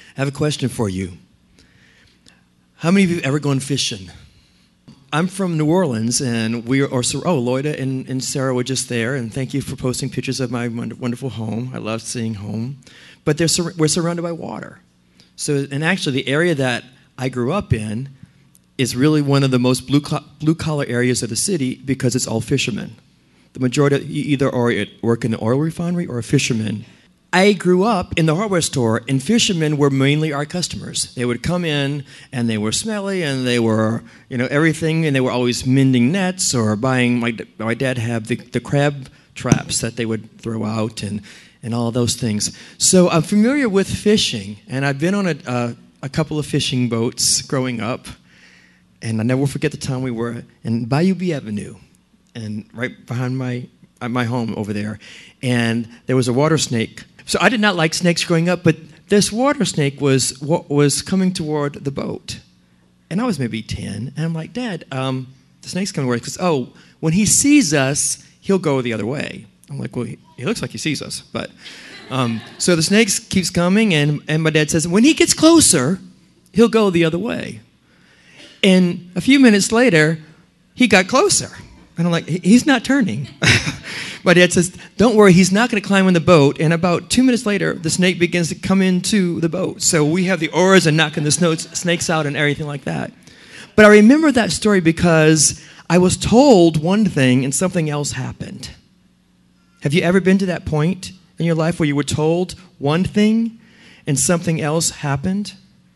I have a question for you. How many of you have ever gone fishing? I'm from New Orleans, and Loida and Sarah were just there, and thank you for posting pictures of my wonderful home. I love seeing home. But we're surrounded by water. And actually, the area that I grew up in is really one of the most blue-collar areas of the city because it's all fishermen. The majority either work in the oil refinery or a fisherman. I grew up in the hardware store, and fishermen were mainly our customers. They would come in, and they were smelly, and they were, everything, and they were always mending nets or buying. My dad had the crab traps that they would throw out and all those things. So I'm familiar with fishing, and I've been on a couple of fishing boats growing up, and I never will forget the time we were in Bayou B Avenue, and right behind my home over there, and there was a water snake. So I did not like snakes growing up, but this water snake was coming toward the boat. And I was maybe 10, and I'm like, Dad, the snake's coming toward us. Because, when he sees us, he'll go the other way. I'm like, well, he looks like he sees us. But so the snake keeps coming, and my dad says, when he gets closer, he'll go the other way. And a few minutes later, he got closer. And I'm like, he's not turning. My dad says, don't worry, he's not going to climb in the boat. And about 2 minutes later, the snake begins to come into the boat. So we have the oars and knocking the snakes out and everything like that. But I remember that story because I was told one thing and something else happened. Have you ever been to that point in your life where you were told one thing and something else happened?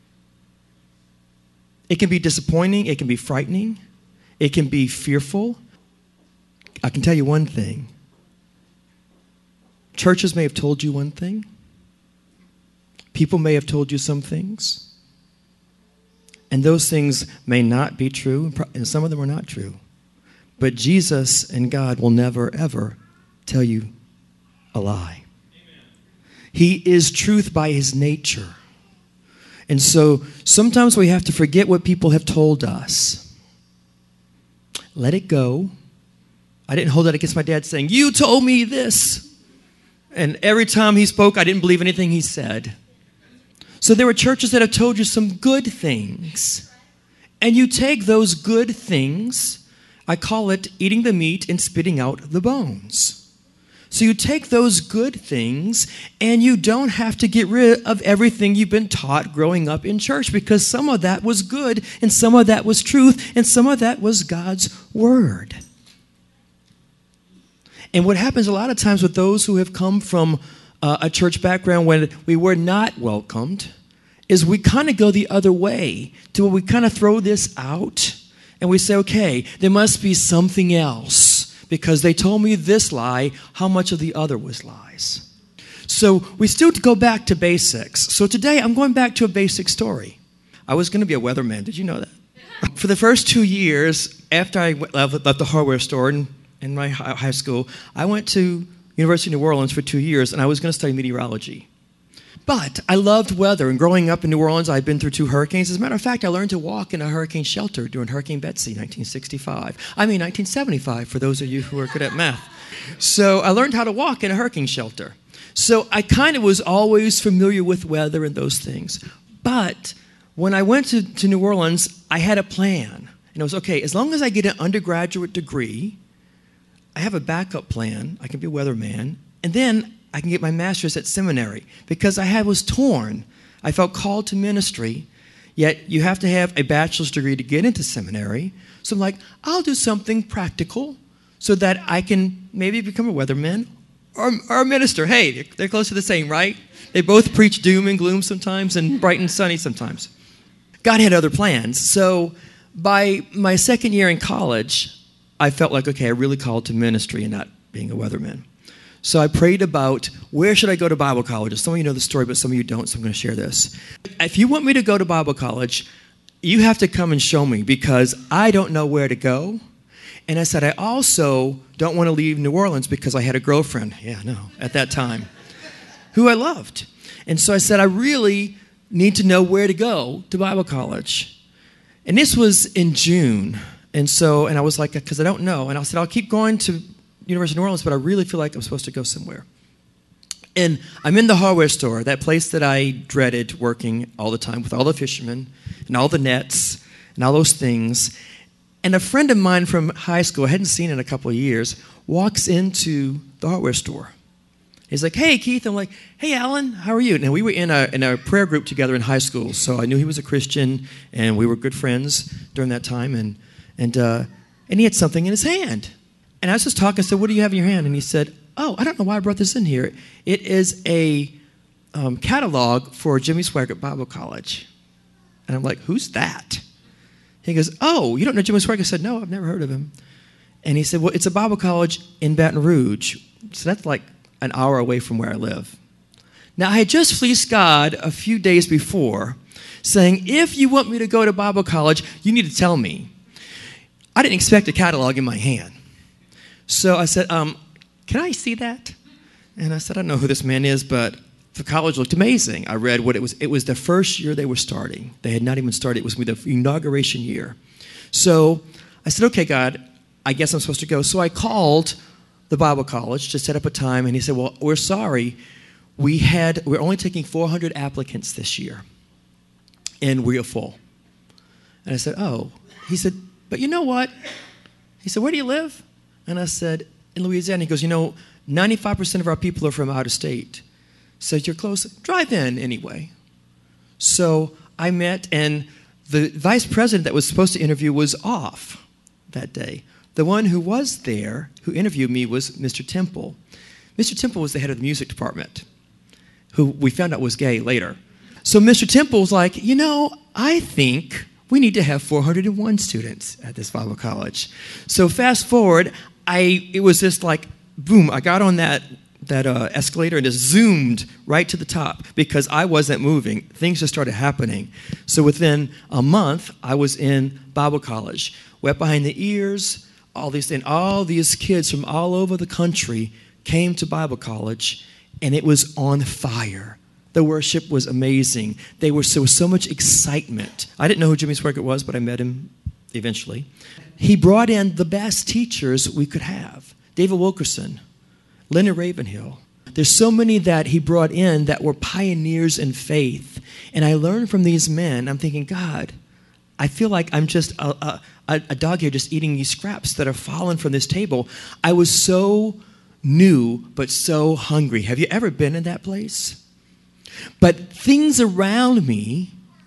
It can be disappointing. It can be frightening. It can be fearful. I can tell you one thing. Churches may have told you one thing. People may have told you some things. And those things may not be true, and some of them are not true. But Jesus and God will never, ever tell you a lie. Amen. He is truth by his nature. And so sometimes we have to forget what people have told us. Let it go. I didn't hold that against my dad saying, you told me this. And every time he spoke, I didn't believe anything he said. So there were churches that have told you some good things. And you take those good things, I call it eating the meat and spitting out the bones. So you take those good things, and you don't have to get rid of everything you've been taught growing up in church, because some of that was good, and some of that was truth, and some of that was God's word. And what happens a lot of times with those who have come from a church background when we were not welcomed is we kind of go the other way to where we kind of throw this out and we say, okay, there must be something else because they told me this lie. How much of the other was lies? So we still go back to basics. So today I'm going back to a basic story. I was going to be a weatherman. Did you know that? For the first 2 years after I left the hardware store in my high school, I went to University of New Orleans for 2 years, and I was going to study meteorology. But I loved weather, and growing up in New Orleans, I'd been through 2 hurricanes. As a matter of fact, I learned to walk in a hurricane shelter during Hurricane Betsy, 1975, for those of you who are good at math. So I learned how to walk in a hurricane shelter. So I kind of was always familiar with weather and those things. But when I went to New Orleans, I had a plan. And it was, okay, as long as I get an undergraduate degree, I have a backup plan. I can be a weatherman. And then I can get my master's at seminary because I was torn. I felt called to ministry, yet you have to have a bachelor's degree to get into seminary. So I'm like, I'll do something practical so that I can maybe become a weatherman or a minister. Hey, they're close to the same, right? They both preach doom and gloom sometimes and bright and sunny sometimes. God had other plans. So by my second year in college, I felt like, okay, I really called to ministry and not being a weatherman. So I prayed about where should I go to Bible college. Some of you know the story, but some of you don't, so I'm going to share this. If you want me to go to Bible college, you have to come and show me because I don't know where to go. And I said, I also don't want to leave New Orleans because I had a girlfriend, at that time, who I loved. And so I said, I really need to know where to go to Bible college. And this was in June. And I was like, because I don't know. And I said, I'll keep going to University of New Orleans, but I really feel like I'm supposed to go somewhere. And I'm in the hardware store, that place that I dreaded working all the time with all the fishermen and all the nets and all those things. And a friend of mine from high school, I hadn't seen in a couple of years, walks into the hardware store. He's like, "Hey, Keith." I'm like, "Hey, Alan, how are you?" Now, we were in a prayer group together in high school, so I knew he was a Christian, and we were good friends during that time. And he had something in his hand. And I was just talking. I said, "What do you have in your hand?" And he said, "Oh, I don't know why I brought this in here. It is a catalog for Jimmy Swaggart Bible College." And I'm like, "Who's that?" He goes, "Oh, you don't know Jimmy Swaggart?" I said, "No, I've never heard of him." And he said, "Well, it's a Bible college in Baton Rouge." So that's like an hour away from where I live. Now, I had just fleeced God a few days before, saying, "If you want me to go to Bible college, you need to tell me." I didn't expect a catalog in my hand. So I said, "Can I see that?" And I said, "I don't know who this man is, but the college looked amazing." I read what it was. It was the first year they were starting. They had not even started. It was the inauguration year. So I said, "Okay, God, I guess I'm supposed to go." So I called the Bible college to set up a time, and he said, "Well, we're sorry. We're only taking 400 applicants this year, and we are full." And I said, "Oh." He said, "But you know what?" He said, "Where do you live?" And I said, "In Louisiana." He goes, 95% of our people are from out of state. So you're close. Drive in anyway. So I met, and the vice president that was supposed to interview was off that day. The one who was there, who interviewed me, was Mr. Temple. Mr. Temple was the head of the music department, who we found out was gay later. So Mr. Temple was like, "I think we need to have 401 students at this Bible college." So fast forward, it was just like, boom, I got on that escalator and just zoomed right to the top because I wasn't moving. Things just started happening. So within a month, I was in Bible college. Wet behind the ears, all these kids from all over the country came to Bible college, and it was on fire. The worship was amazing. There was so much excitement. I didn't know who Jimmy Swaggart was, but I met him eventually. He brought in the best teachers we could have. David Wilkerson, Leonard Ravenhill. There's so many that he brought in that were pioneers in faith. And I learned from these men. I'm thinking, God, I feel like I'm just a dog here just eating these scraps that are fallen from this table. I was so new, but so hungry. Have you ever been in that place? But things around me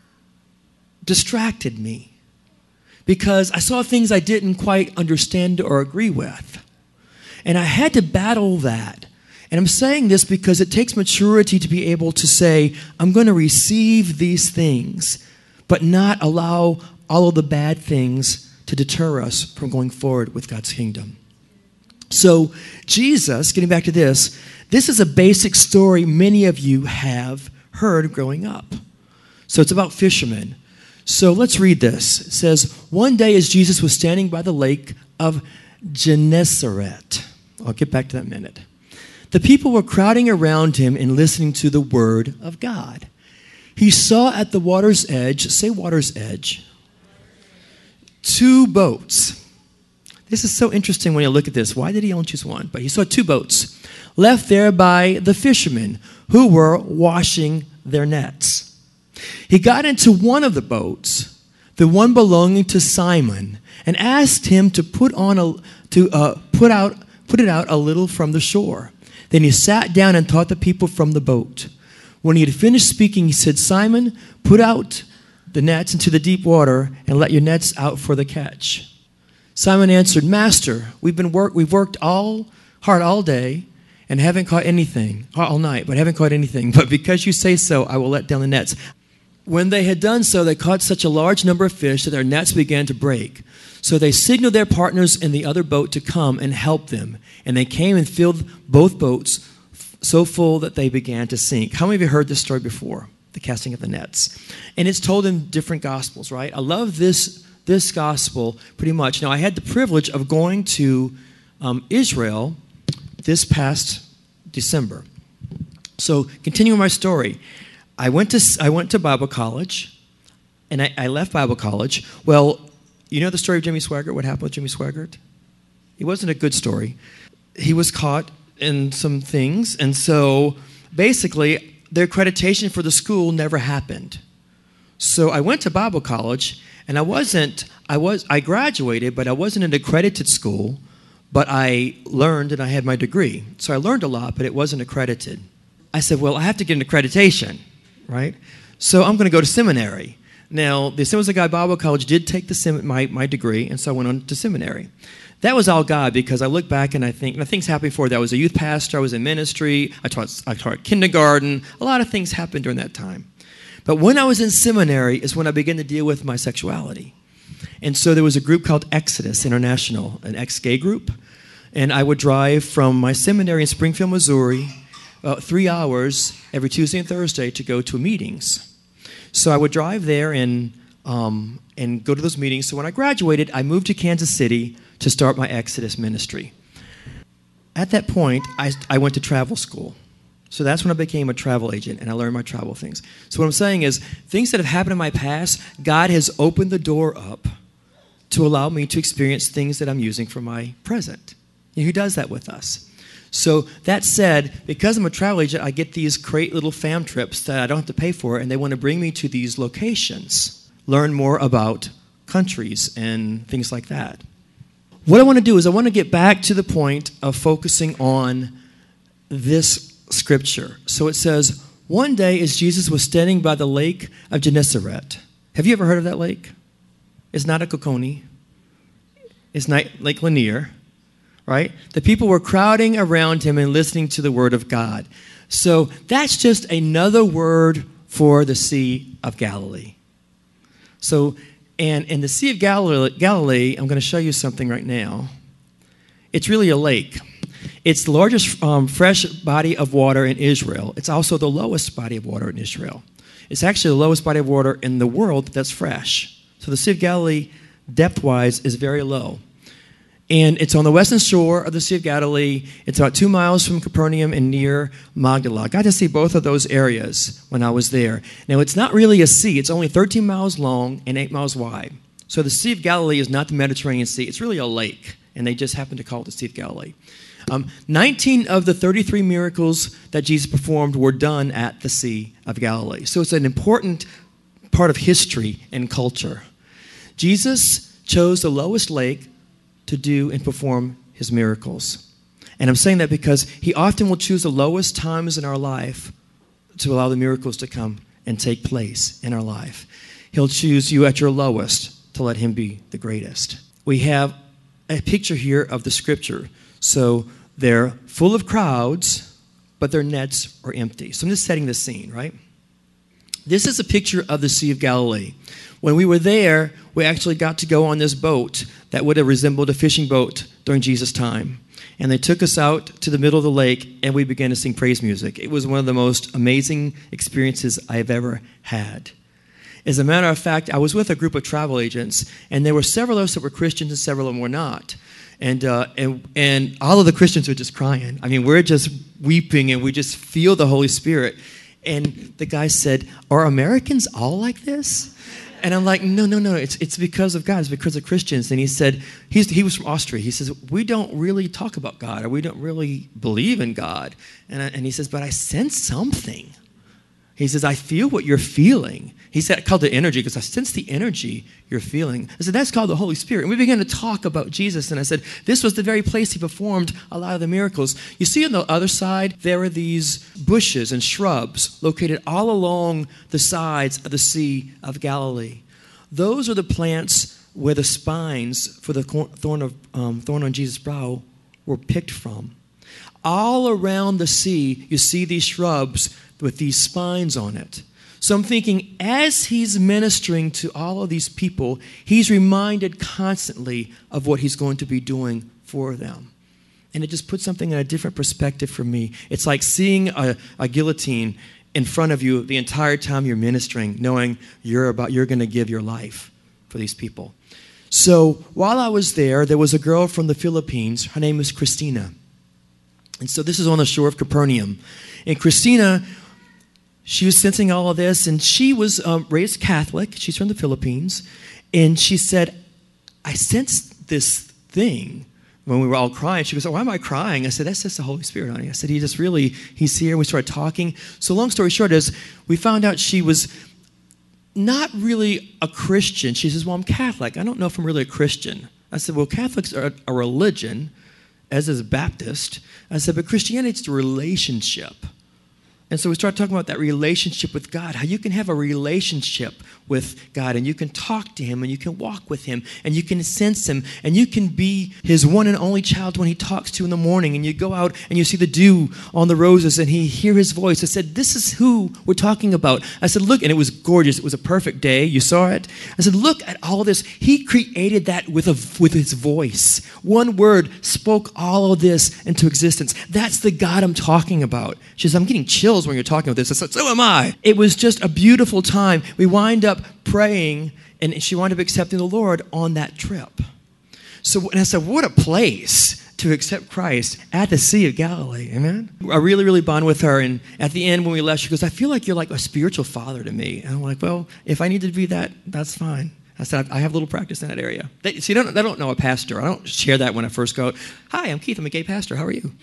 distracted me because I saw things I didn't quite understand or agree with. And I had to battle that. And I'm saying this because it takes maturity to be able to say, I'm going to receive these things, but not allow all of the bad things to deter us from going forward with God's kingdom. So Jesus, getting back to this is a basic story many of you have heard growing up. So it's about fishermen. So let's read this. It says, "One day as Jesus was standing by the lake of Gennesaret." I'll get back to that in a minute. "The people were crowding around him and listening to the word of God. He saw at the water's edge," say water's edge, "two boats." This is so interesting when you look at this. Why did he only choose one? But he saw two boats left there by the fishermen who were washing their nets. He got into one of the boats, the one belonging to Simon, and asked him to put it out a little from the shore. Then he sat down and taught the people from the boat. When he had finished speaking, he said, "Simon, put out the nets into the deep water and let your nets out for the catch." Simon answered, "Master, we've worked hard all day and haven't caught anything, all night, but haven't caught anything. But because you say so, I will let down the nets." When they had done so, they caught such a large number of fish that their nets began to break. So they signaled their partners in the other boat to come and help them. And they came and filled both boats so full that they began to sink. How many of you heard this story before? The casting of the nets. And it's told in different gospels, right? I love this gospel pretty much. Now, I had the privilege of going to Israel this past December. So, continuing my story, I went to Bible college, and I left Bible college. Well, you know the story of Jimmy Swaggart? What happened with Jimmy Swaggart? It wasn't a good story. He was caught in some things, and so basically, the accreditation for the school never happened. So I went to Bible college, and I graduated, but I wasn't an accredited school, but I learned and I had my degree. So I learned a lot, but it wasn't accredited. I said, well, I have to get an accreditation, right? So I'm going to go to seminary. Now, the Assemblies of God Bible College did take my degree, and so I went on to seminary. That was all God, because I look back and I think, things happened before that. I was a youth pastor, I was in ministry, I taught kindergarten. A lot of things happened during that time. But when I was in seminary is when I began to deal with my sexuality. And so there was a group called Exodus International, an ex-gay group. And I would drive from my seminary in Springfield, Missouri, 3 hours every Tuesday and Thursday to go to meetings. So I would drive there and go to those meetings. So when I graduated, I moved to Kansas City to start my Exodus ministry. At that point, I went to travel school. So that's when I became a travel agent, and I learned my travel things. So what I'm saying is, things that have happened in my past, God has opened the door up to allow me to experience things that I'm using for my present. And He does that with us. So that said, because I'm a travel agent, I get these great little fam trips that I don't have to pay for, and they want to bring me to these locations, learn more about countries and things like that. What I want to do is I want to get back to the point of focusing on this scripture. So it says, one day as Jesus was standing by the lake of Gennesaret. Have you ever heard of that lake? It's not a Oconee. It's not Lake Lanier, right? The people were crowding around him and listening to the word of God. So that's just another word for the Sea of Galilee. So, and in the Sea of Galilee, I'm going to show you something right now. It's really a lake. It's the largest fresh body of water in Israel. It's also the lowest body of water in Israel. It's actually the lowest body of water in the world that's fresh. So the Sea of Galilee, depth-wise, is very low. And it's on the western shore of the Sea of Galilee. It's about 2 miles from Capernaum and near Magdala. I got to see both of those areas when I was there. Now, it's not really a sea. It's only 13 miles long and 8 miles wide. So the Sea of Galilee is not the Mediterranean Sea. It's really a lake, and they just happen to call it the Sea of Galilee. 19 of the 33 miracles that Jesus performed were done at the Sea of Galilee. So it's an important part of history and culture. Jesus chose the lowest lake to do and perform his miracles. And I'm saying that because he often will choose the lowest times in our life to allow the miracles to come and take place in our life. He'll choose you at your lowest to let him be the greatest. We have a picture here of the scripture. So they're full of crowds, but their nets are empty. So I'm just setting the scene, right? This is a picture of the Sea of Galilee. When we were there, we actually got to go on this boat that would have resembled a fishing boat during Jesus' time. And they took us out to the middle of the lake, and we began to sing praise music. It was one of the most amazing experiences I've ever had. As a matter of fact, I was with a group of travel agents, and there were several of us that were Christians and several of them were not. And all of the Christians were just crying. I mean, we're just weeping, and we just feel the Holy Spirit. And the guy said, "Are Americans all like this?" And I'm like, no, it's because of God. It's because of Christians. And he said, he was from Austria. He says, we don't really talk about God, or we don't really believe in God. And he says, but I sense something. He says, I feel what you're feeling. He said, I called it energy because I sense the energy you're feeling. I said, that's called the Holy Spirit. And we began to talk about Jesus. And I said, this was the very place he performed a lot of the miracles. You see on the other side, there are these bushes and shrubs located all along the sides of the Sea of Galilee. Those are the plants where the spines for the thorn on Jesus' brow were picked from. All around the sea, you see these shrubs with these spines on it. So I'm thinking, as he's ministering to all of these people, he's reminded constantly of what he's going to be doing for them. And it just puts something in a different perspective for me. It's like seeing a guillotine in front of you the entire time you're ministering, knowing you're going to give your life for these people. So while I was there was a girl from the Philippines. Her name is Christina. And so this is on the shore of Capernaum. And Christina, she was sensing all of this, and she was raised Catholic. She's from the Philippines. And she said, I sensed this thing when we were all crying, she goes, "Oh, why am I crying?" I said, "That's just the Holy Spirit, honey." I said, he's here. We started talking. So long story short is we found out she was not really a Christian. She says, "Well, I'm Catholic. I don't know if I'm really a Christian." I said, "Well, Catholics are a religion, as is Baptist." I said, "But Christianity is a relationship." And so we started talking about that relationship with God, how you can have a relationship with God, and you can talk to him, and you can walk with him, and you can sense him, and you can be his one and only child when he talks to you in the morning, and you go out and you see the dew on the roses, and he hear his voice. I said, "This is who we're talking about." I said, "Look," and it was gorgeous. It was a perfect day. You saw it. I said, "Look at all this. He created that with his voice. One word spoke all of this into existence. That's the God I'm talking about." She says, "I'm getting chills when you're talking about this." I said, "So am I." It was just a beautiful time. We wind up praying, and she wound up accepting the Lord on that trip. So, and I said, what a place to accept Christ at the Sea of Galilee. Amen? I really, really bond with her. And at the end, when we left, she goes, "I feel like you're like a spiritual father to me." And I'm like, "Well, if I need to be that, that's fine." I said, I have a little practice in that area. They don't know a pastor. I don't share that when I first go, "Hi, I'm Keith. I'm a gay pastor. How are you?"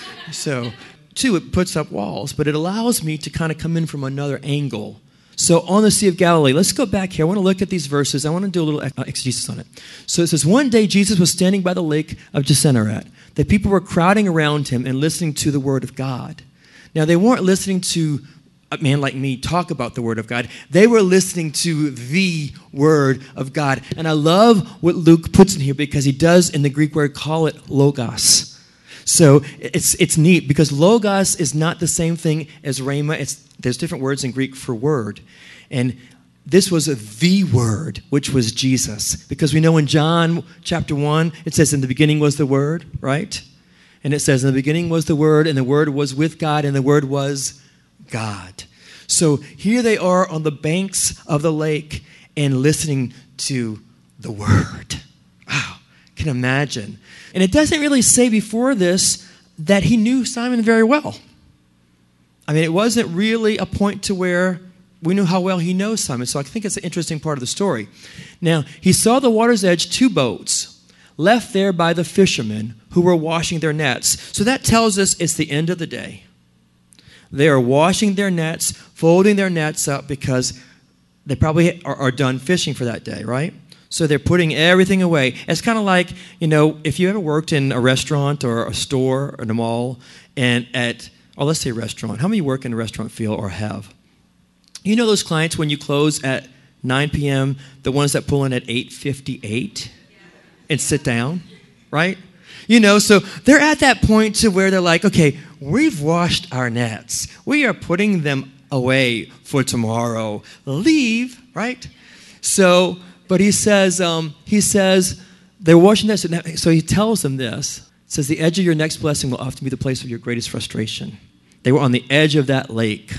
So, two, it puts up walls, but it allows me to kind of come in from another angle. So on the Sea of Galilee, let's go back here. I want to look at these verses. I want to do a little exegesis on it. So it says, "One day Jesus was standing by the lake of Gennesaret. The people were crowding around him and listening to the word of God." Now, they weren't listening to a man like me talk about the word of God. They were listening to the word of God. And I love what Luke puts in here, because he does in the Greek word call it logos. So it's neat, because logos is not the same thing as rhema. There's different words in Greek for word. And this was the word, which was Jesus. Because we know in John chapter 1, it says, "In the beginning was the word," right? And it says, "In the beginning was the word, and the word was with God, and the word was God." So here they are on the banks of the lake and listening to the word. Wow, can imagine. And it doesn't really say before this that he knew Simon very well. I mean, it wasn't really a point to where we knew how well he knows Simon. So I think it's an interesting part of the story. Now, he saw the water's edge 2 boats left there by the fishermen who were washing their nets. So that tells us it's the end of the day. They are washing their nets, folding their nets up, because they probably are done fishing for that day, right? So they're putting everything away. It's kind of like, if you ever worked in a restaurant or a store or a mall, and let's say a restaurant. How many work in the restaurant field or have? You know those clients when you close at 9 p.m., the ones that pull in at 8:58 and sit down, right? So they're at that point to where they're like, "Okay, we've washed our nets. We are putting them away for tomorrow. Leave," right? So, but he says they're washing nets. So he tells them this. It says, "The edge of your next blessing will often be the place of your greatest frustration." They were on the edge of that lake,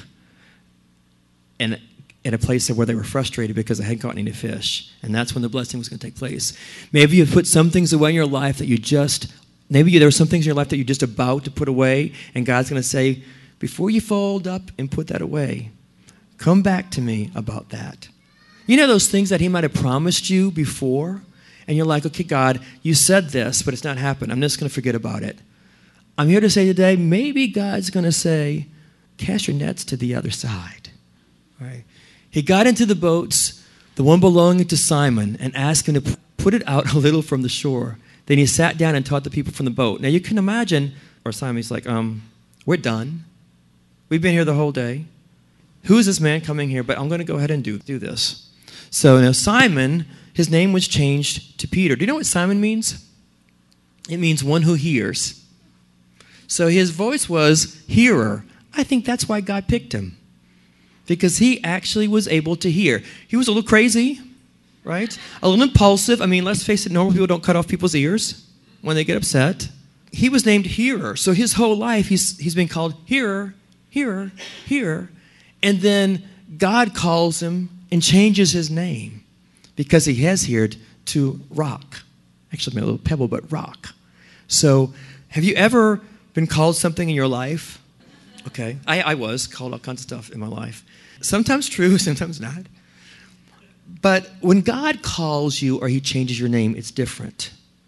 and in a place where they were frustrated because they hadn't caught any fish. And that's when the blessing was going to take place. Maybe you've put some things away in your life that maybe there are some things in your life that you're just about to put away, and God's going to say, "Before you fold up and put that away, come back to me about that." You know those things that he might have promised you before? And you're like, "Okay, God, you said this, but it's not happened. I'm just going to forget about it." I'm here to say today, maybe God's going to say, "Cast your nets to the other side." All right. He got into the boats, the one belonging to Simon, and asked him to put it out a little from the shore. Then he sat down and taught the people from the boat. Now you can imagine, or Simon's like, "We're done. We've been here the whole day. Who is this man coming here? But I'm going to go ahead and do this." So now Simon, his name was changed to Peter. Do you know what Simon means? It means one who hears. So his voice was hearer. I think that's why God picked him, because he actually was able to hear. He was a little crazy, right? A little impulsive. I mean, let's face it, normal people don't cut off people's ears when they get upset. He was named hearer. So his whole life, he's been called hearer, hearer, hearer. And then God calls him and changes his name because he has heard to rock. Actually, a little pebble, but rock. So have you ever been called something in your life? Okay. I was called all kinds of stuff in my life. Sometimes true, sometimes not. But when God calls you or he changes your name, it's different.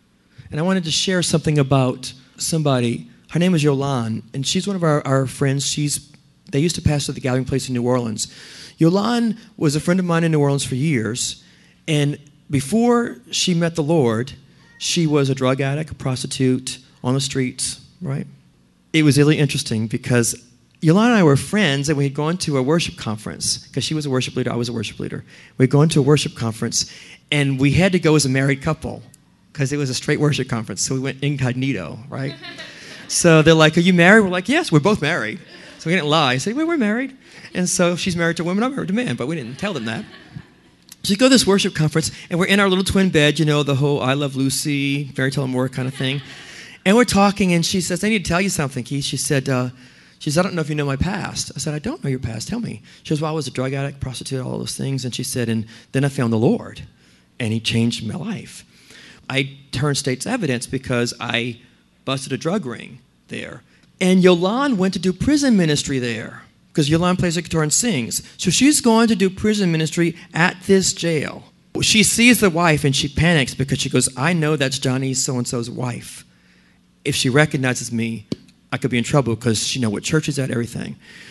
And I wanted to share something about somebody. Her name is Yolande, and she's one of our friends. They used to pastor the Gathering Place in New Orleans. Yolande was a friend of mine in New Orleans for years, and before she met the Lord, she was a drug addict, a prostitute, on the streets, right? It was really interesting because Yolande and I were friends, and we had gone to a worship conference because she was a worship leader, I was a worship leader. We had gone to a worship conference, and we had to go as a married couple because it was a straight worship conference, so we went incognito, right? So they're like, are you married? We're like, yes, we're both married. So we didn't lie. I said, well, we're married. And so she's married to a woman, I'm married to a man, but we didn't tell them that. So we go to this worship conference, and we're in our little twin bed, the whole I Love Lucy, Fairy Tale Amour kind of thing. And we're talking, and she says, I need to tell you something, Keith. She said, I don't know if you know my past. I said, I don't know your past. Tell me. She goes, well, I was a drug addict, prostitute, all those things. And she said, and then I found the Lord, and he changed my life. I turned state's evidence because I busted a drug ring there. And Yolande went to do prison ministry there because Yolande plays the guitar and sings. So she's going to do prison ministry at this jail. She sees the wife, and she panics because she goes, I know that's Johnny so-and-so's wife. If she recognizes me, I could be in trouble because she knows what church is at, everything.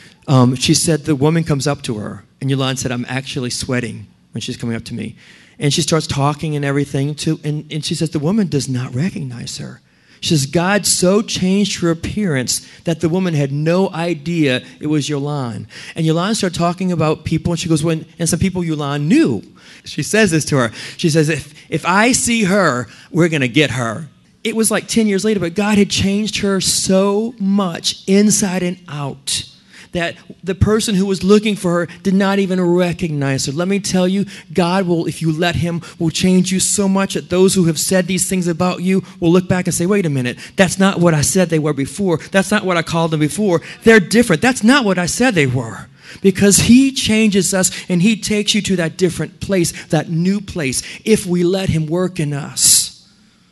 She said the woman comes up to her, and Yolande said, I'm actually sweating when she's coming up to me. And she starts talking and everything, and she says the woman does not recognize her. She says God so changed her appearance that the woman had no idea it was Yolande. And Yolande started talking about people, and she goes, and some people Yolande knew. She says this to her. She says, if I see her, we're going to get her. It was like 10 years later, but God had changed her so much inside and out that the person who was looking for her did not even recognize her. Let me tell you, God will, if you let him, will change you so much that those who have said these things about you will look back and say, wait a minute, that's not what I said they were before. That's not what I called them before. They're different. That's not what I said they were. Because he changes us, and he takes you to that different place, that new place, if we let him work in us.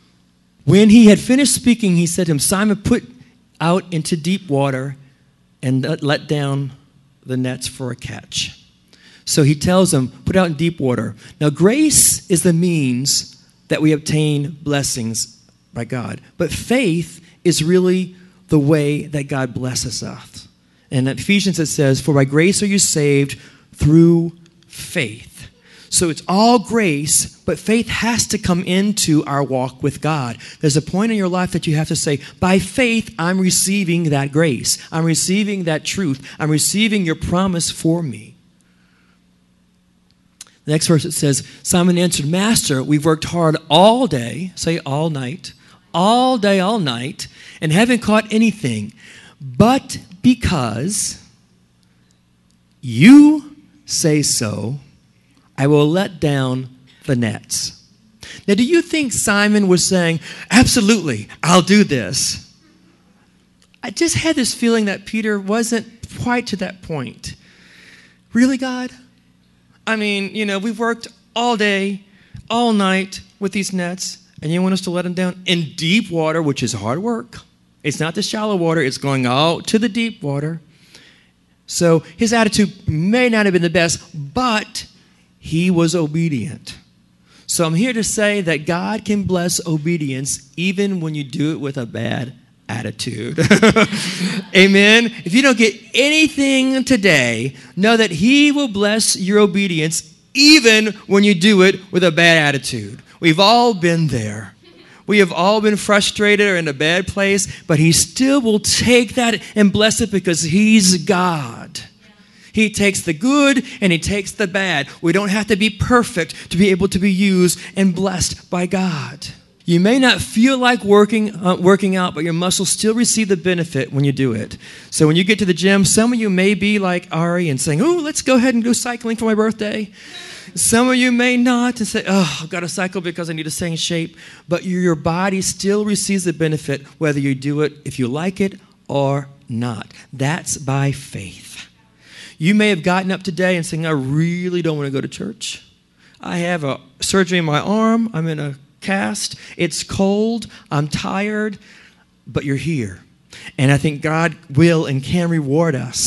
When he had finished speaking, he said to him, Simon, put out into deep water and let down the nets for a catch. So he tells them, put out in deep water. Now, grace is the means that we obtain blessings by God. But faith is really the way that God blesses us. And in Ephesians it says, for by grace are you saved through faith. So it's all grace, but faith has to come into our walk with God. There's a point in your life that you have to say, by faith, I'm receiving that grace. I'm receiving that truth. I'm receiving your promise for me. The next verse it says, Simon answered, Master, we've worked hard all day, say all night, all day, all night, and haven't caught anything. But because you say so, I will let down the nets. Now, do you think Simon was saying, absolutely, I'll do this? I just had this feeling that Peter wasn't quite to that point. Really, God? I mean, we've worked all day, all night with these nets, and you want us to let them down in deep water, which is hard work. It's not the shallow water. It's going out to the deep water. So his attitude may not have been the best, but he was obedient. So I'm here to say that God can bless obedience even when you do it with a bad attitude. Amen. If you don't get anything today, know that he will bless your obedience even when you do it with a bad attitude. We've all been there. We have all been frustrated or in a bad place, but he still will take that and bless it because he's God. He takes the good and he takes the bad. We don't have to be perfect to be able to be used and blessed by God. You may not feel like working out, but your muscles still receive the benefit when you do it. So when you get to the gym, some of you may be like Ari and saying, oh, let's go ahead and go cycling for my birthday. Some of you may not and say, oh, I've got to cycle because I need to stay in shape. But your body still receives the benefit whether you do it if you like it or not. That's by faith. You may have gotten up today and saying, I really don't want to go to church. I have a surgery in my arm. I'm in a cast. It's cold. I'm tired. But you're here. And I think God will and can reward us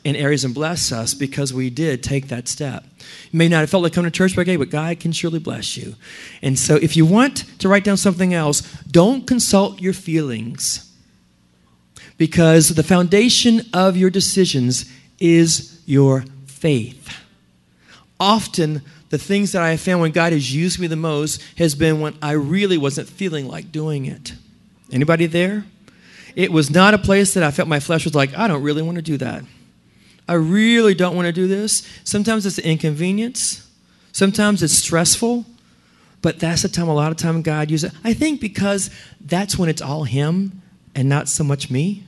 in areas and bless us because we did take that step. You may not have felt like coming to church, but God can surely bless you. And so if you want to write down something else, don't consult your feelings, because the foundation of your decisions is your faith. Often, the things that I have found when God has used me the most has been when I really wasn't feeling like doing it. Anybody there? It was not a place that I felt my flesh was like, I don't really want to do that. I really don't want to do this. Sometimes it's an inconvenience. Sometimes it's stressful. But that's the time, a lot of time God uses it. I think because that's when it's all Him and not so much me.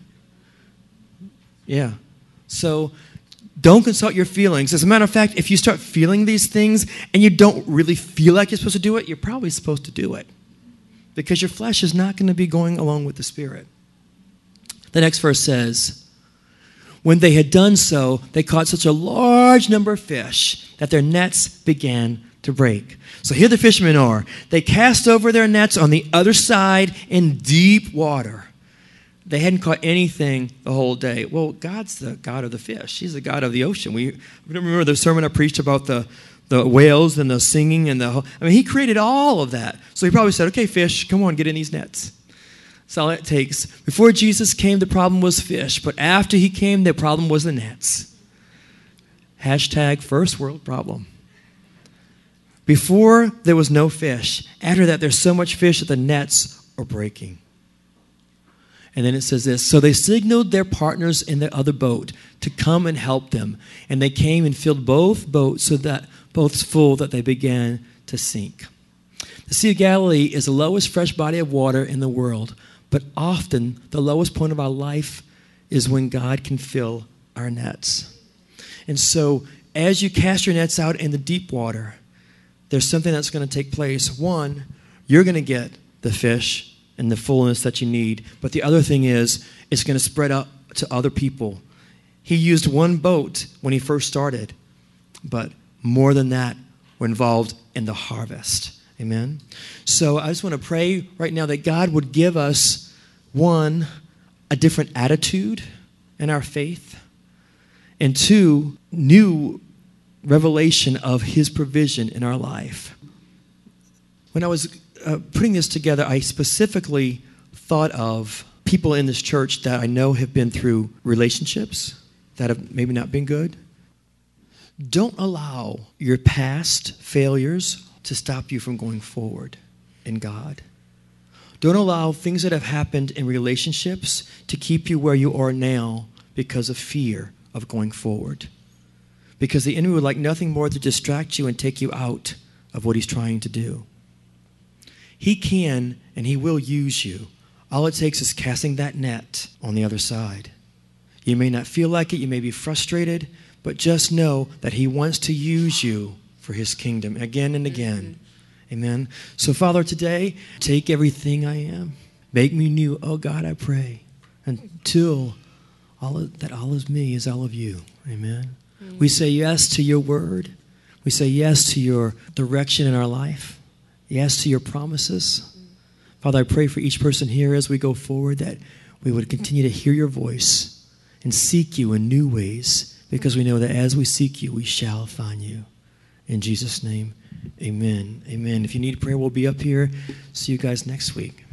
Yeah. So don't consult your feelings. As a matter of fact, if you start feeling these things and you don't really feel like you're supposed to do it, you're probably supposed to do it, because your flesh is not going to be going along with the Spirit. The next verse says, when they had done so, they caught such a large number of fish that their nets began to break. So here the fishermen are. They cast over their nets on the other side in deep water. They hadn't caught anything the whole day. Well, God's the God of the fish. He's the God of the ocean. We remember the sermon I preached about the whales and the singing and He created all of that. So He probably said, okay, fish, come on, get in these nets. That's all it takes. Before Jesus came, the problem was fish. But after He came, the problem was the nets. Hashtag first world problem. Before, there was no fish. After that, there's so much fish that the nets are breaking. And then it says this, so they signaled their partners in the other boat to come and help them. And they came and filled both boats so that both full that they began to sink. The Sea of Galilee is the lowest fresh body of water in the world. But often, the lowest point of our life is when God can fill our nets. And so, as you cast your nets out in the deep water, there's something that's going to take place. One, you're going to get the fish and the fullness that you need. But the other thing is, it's going to spread out to other people. He used one boat when He first started, but more than that, we're involved in the harvest. Amen? So I just want to pray right now that God would give us, one, a different attitude in our faith, and two, new revelation of His provision in our life. When I was putting this together, I specifically thought of people in this church that I know have been through relationships that have maybe not been good. Don't allow your past failures to stop you from going forward in God. Don't allow things that have happened in relationships to keep you where you are now because of fear of going forward. Because the enemy would like nothing more to distract you and take you out of what he's trying to do. He can and he will use you. All it takes is casting that net on the other side. You may not feel like it, you may be frustrated, but just know that he wants to use you for his kingdom again and again. Amen. So, Father, today, take everything I am. Make me new. Oh, God, I pray. Until all of me is all of you. Amen. We say yes to your word. We say yes to your direction in our life. Yes to your promises. Father, I pray for each person here as we go forward that we would continue to hear your voice and seek you in new ways, because we know that as we seek you, we shall find you. In Jesus' name, amen. Amen. If you need prayer, we'll be up here. See you guys next week.